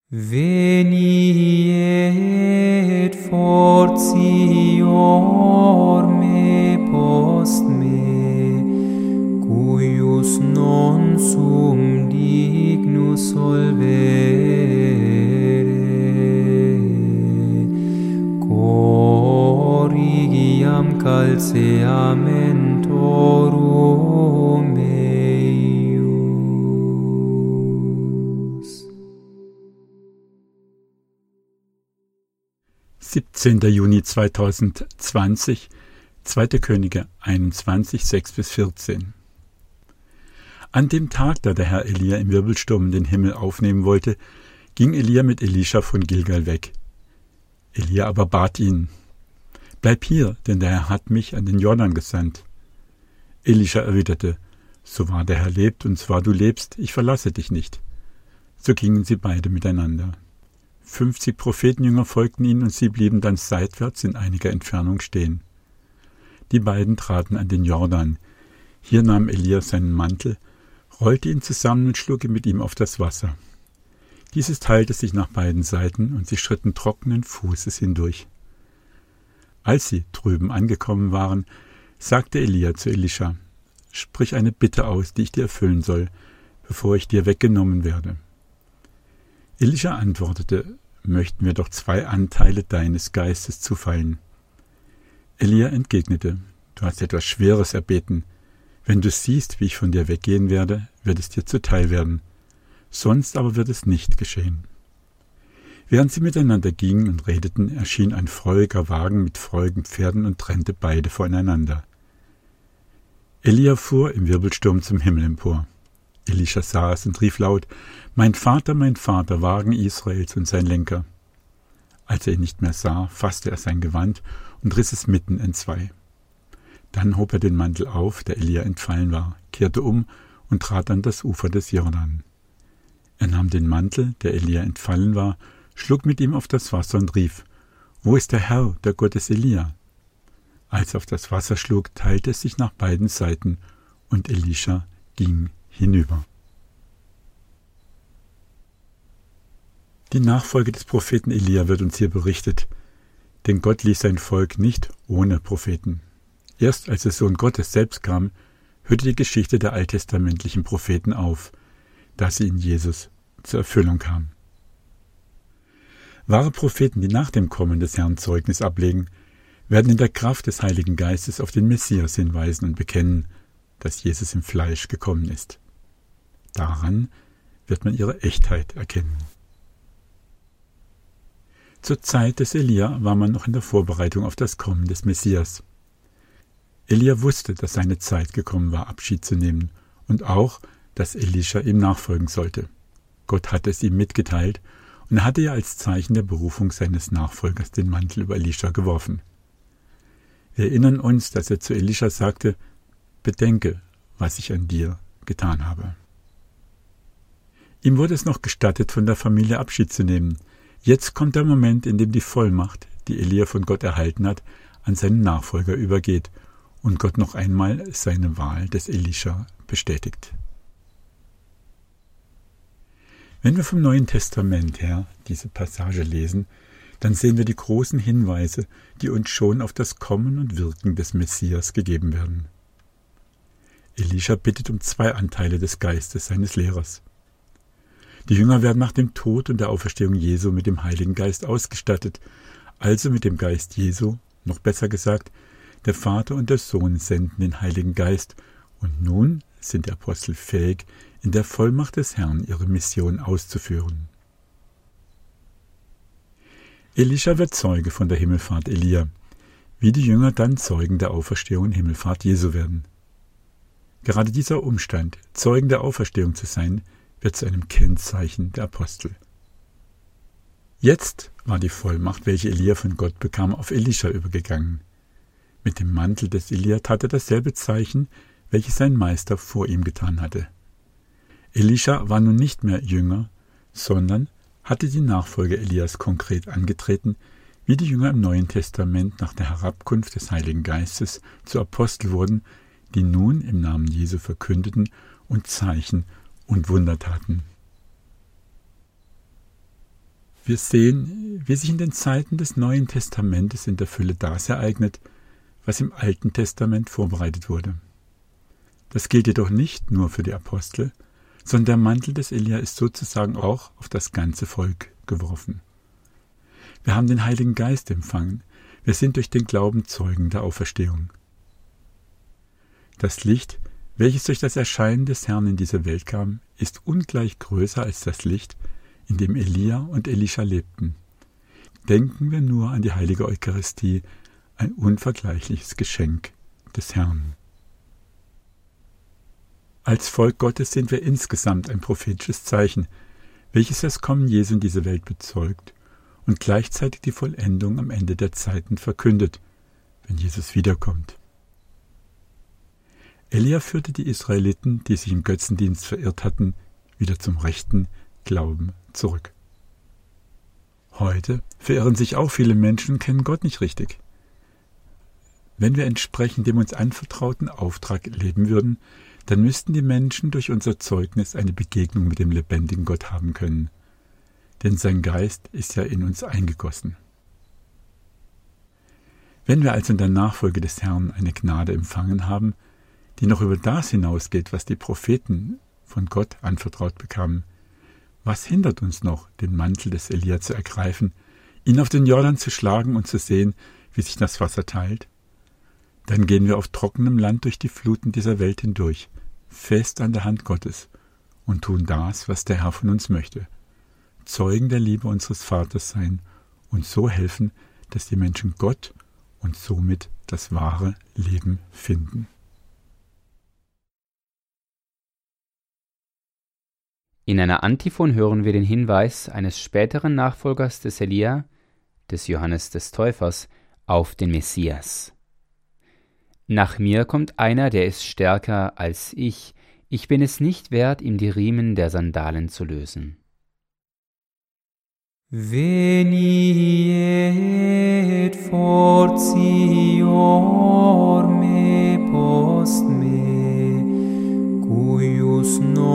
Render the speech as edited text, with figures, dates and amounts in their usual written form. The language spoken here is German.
Veniet fortior me post me, cuius non sum dignus solvere, corrigiam calceamentorum eius. 17. Juni 2020, 2. Könige 21, 6-14. An dem Tag, da der Herr Elia im Wirbelsturm in den Himmel aufnehmen wollte, ging Elia mit Elisha von Gilgal weg. Elia aber bat ihn: Bleib hier, denn der Herr hat mich an den Jordan gesandt. Elisha erwiderte: So wahr der Herr lebt und so wahr du lebst, ich verlasse dich nicht. So gingen sie beide miteinander. 50 Prophetenjünger folgten ihnen und sie blieben dann seitwärts in einiger Entfernung stehen. Die beiden traten an den Jordan. Hier nahm Elia seinen Mantel, rollte ihn zusammen und schlug ihn mit ihm auf das Wasser. Dieses teilte sich nach beiden Seiten und sie schritten trockenen Fußes hindurch. Als sie drüben angekommen waren, sagte Elia zu Elisha: Sprich eine Bitte aus, die ich dir erfüllen soll, bevor ich dir weggenommen werde. Elisha antwortete: Möchten wir doch 2 Anteile deines Geistes zufallen. Elia entgegnete: Du hast etwas Schweres erbeten. Wenn du siehst, wie ich von dir weggehen werde, wird es dir zuteil werden. Sonst aber wird es nicht geschehen. Während sie miteinander gingen und redeten, erschien ein feuriger Wagen mit feurigen Pferden und trennte beide voneinander. Elia fuhr im Wirbelsturm zum Himmel empor. Elisha sah es und rief laut: mein Vater, Wagen Israels und sein Lenker. Als er ihn nicht mehr sah, fasste er sein Gewand und riss es mitten entzwei. Dann hob er den Mantel auf, der Elia entfallen war, kehrte um und trat an das Ufer des Jordan. Er nahm den Mantel, der Elia entfallen war, schlug mit ihm auf das Wasser und rief: Wo ist der Herr, der Gott des Elia? Als er auf das Wasser schlug, teilte es sich nach beiden Seiten, und Elisha ging hinüber. Die Nachfolge des Propheten Elia wird uns hier berichtet, denn Gott ließ sein Volk nicht ohne Propheten. Erst als der Sohn Gottes selbst kam, hörte die Geschichte der alttestamentlichen Propheten auf, da sie in Jesus zur Erfüllung kam. Wahre Propheten, die nach dem Kommen des Herrn Zeugnis ablegen, werden in der Kraft des Heiligen Geistes auf den Messias hinweisen und bekennen, dass Jesus im Fleisch gekommen ist. Daran wird man ihre Echtheit erkennen. Zur Zeit des Elia war man noch in der Vorbereitung auf das Kommen des Messias. Elia wusste, dass seine Zeit gekommen war, Abschied zu nehmen, und auch, dass Elisha ihm nachfolgen sollte. Gott hatte es ihm mitgeteilt, und er hatte ja als Zeichen der Berufung seines Nachfolgers den Mantel über Elisha geworfen. Wir erinnern uns, dass er zu Elisha sagte: Bedenke, was ich an dir getan habe. Ihm wurde es noch gestattet, von der Familie Abschied zu nehmen. Jetzt kommt der Moment, in dem die Vollmacht, die Elia von Gott erhalten hat, an seinen Nachfolger übergeht und Gott noch einmal seine Wahl des Elisha bestätigt. Wenn wir vom Neuen Testament her diese Passage lesen, dann sehen wir die großen Hinweise, die uns schon auf das Kommen und Wirken des Messias gegeben werden. Elisha bittet um 2 Anteile des Geistes seines Lehrers. Die Jünger werden nach dem Tod und der Auferstehung Jesu mit dem Heiligen Geist ausgestattet, also mit dem Geist Jesu, noch besser gesagt, der Vater und der Sohn senden den Heiligen Geist, und nun sind die Apostel fähig, in der Vollmacht des Herrn ihre Mission auszuführen. Elisha wird Zeuge von der Himmelfahrt Elia, wie die Jünger dann Zeugen der Auferstehung und Himmelfahrt Jesu werden. Gerade dieser Umstand, Zeugen der Auferstehung zu sein, wird zu einem Kennzeichen der Apostel. Jetzt war die Vollmacht, welche Elia von Gott bekam, auf Elisha übergegangen. Mit dem Mantel des Elia tat er dasselbe Zeichen, welches sein Meister vor ihm getan hatte. Elisha war nun nicht mehr Jünger, sondern hatte die Nachfolge Elias konkret angetreten, wie die Jünger im Neuen Testament nach der Herabkunft des Heiligen Geistes zu Apostel wurden, die nun im Namen Jesu verkündeten und Zeichen und Wunder taten. Wir sehen, wie sich in den Zeiten des Neuen Testamentes in der Fülle das ereignet, was im Alten Testament vorbereitet wurde. Das gilt jedoch nicht nur für die Apostel, sondern der Mantel des Elia ist sozusagen auch auf das ganze Volk geworfen. Wir haben den Heiligen Geist empfangen, wir sind durch den Glauben Zeugen der Auferstehung. Das Licht, welches durch das Erscheinen des Herrn in diese Welt kam, ist ungleich größer als das Licht, in dem Elia und Elisha lebten. Denken wir nur an die heilige Eucharistie, ein unvergleichliches Geschenk des Herrn. Als Volk Gottes sind wir insgesamt ein prophetisches Zeichen, welches das Kommen Jesu in diese Welt bezeugt und gleichzeitig die Vollendung am Ende der Zeiten verkündet, wenn Jesus wiederkommt. Elia führte die Israeliten, die sich im Götzendienst verirrt hatten, wieder zum rechten Glauben zurück. Heute verirren sich auch viele Menschen und kennen Gott nicht richtig. Wenn wir entsprechend dem uns anvertrauten Auftrag leben würden, dann müssten die Menschen durch unser Zeugnis eine Begegnung mit dem lebendigen Gott haben können. Denn sein Geist ist ja in uns eingegossen. Wenn wir also in der Nachfolge des Herrn eine Gnade empfangen haben, die noch über das hinausgeht, was die Propheten von Gott anvertraut bekamen, was hindert uns noch, den Mantel des Elia zu ergreifen, ihn auf den Jordan zu schlagen und zu sehen, wie sich das Wasser teilt? Dann gehen wir auf trockenem Land durch die Fluten dieser Welt hindurch, fest an der Hand Gottes, und tun das, was der Herr von uns möchte. Zeugen der Liebe unseres Vaters sein und so helfen, dass die Menschen Gott und somit das wahre Leben finden. In einer Antiphon hören wir den Hinweis eines späteren Nachfolgers des Elia, des Johannes des Täufers, auf den Messias. Nach mir kommt einer, der ist stärker als ich bin es nicht wert, ihm die Riemen der Sandalen zu lösen. Veniet fortior me post me, cuius non